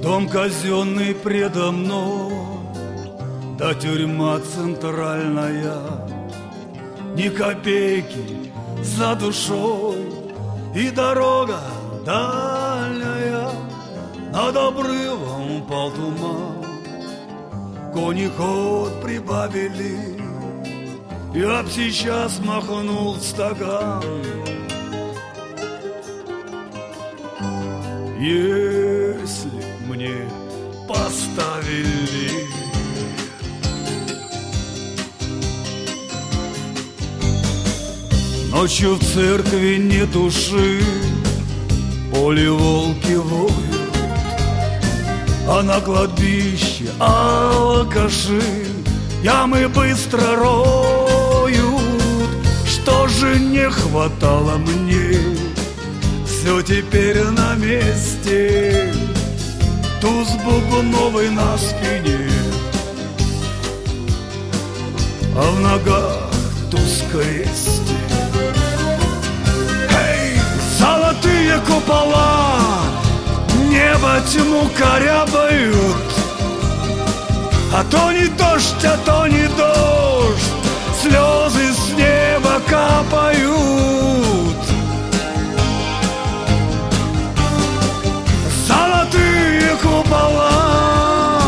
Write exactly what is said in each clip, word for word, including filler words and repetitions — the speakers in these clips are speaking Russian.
Дом казенный предо мной, да тюрьма центральная. Ни копейки за душой, и дорога дальняя. Над обрывом пал туман, кони ход прибавили. Я б сейчас махнул в стакан, если мне поставили. Ночью в церкви не души, поле волки воют, а на кладбище алкаши ямы быстро роют. Что же не хватало мне, все теперь на месте. Туз бубновый на спине, а в ногах туз крести. Эй, золотые купола небо тьму корябают, а то не дождь, а то не дождь, слезы с неба капают. Золотые купола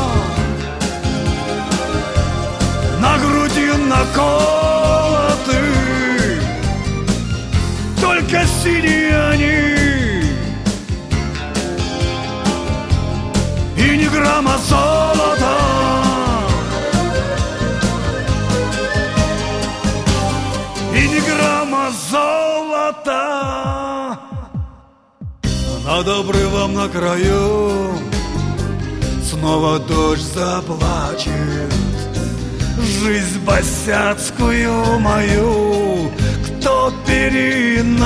на груди наколоты, только синие они, и ни грамма золота. И ни грамма золота. Над обрывом на краю снова дождь заплачет. Жизнь босяцкую мою кто переначит,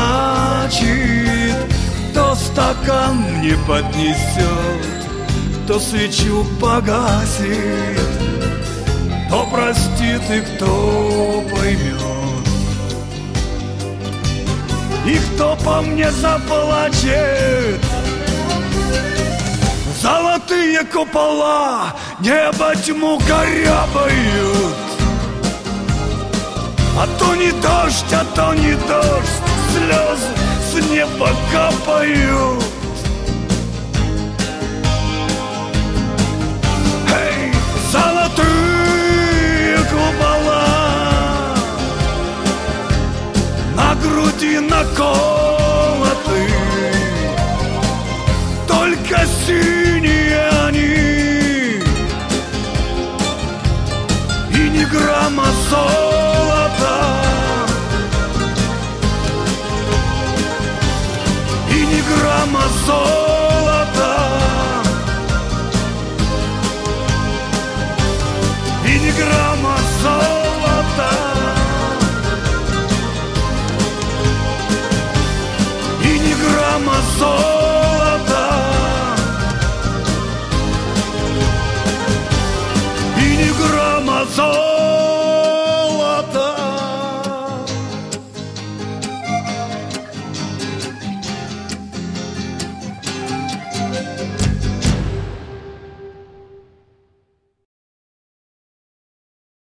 кто стакан мне поднесет, кто свечу погасит, кто простит и кто поймет, и кто по мне заплачет. Золотые купола небо тьму корябают, а то не дождь, а то не дождь, слезы с неба капают. Эй, золотые купола на груди наколоты, только синие они, и ни грамма золота, и ни грамма золота.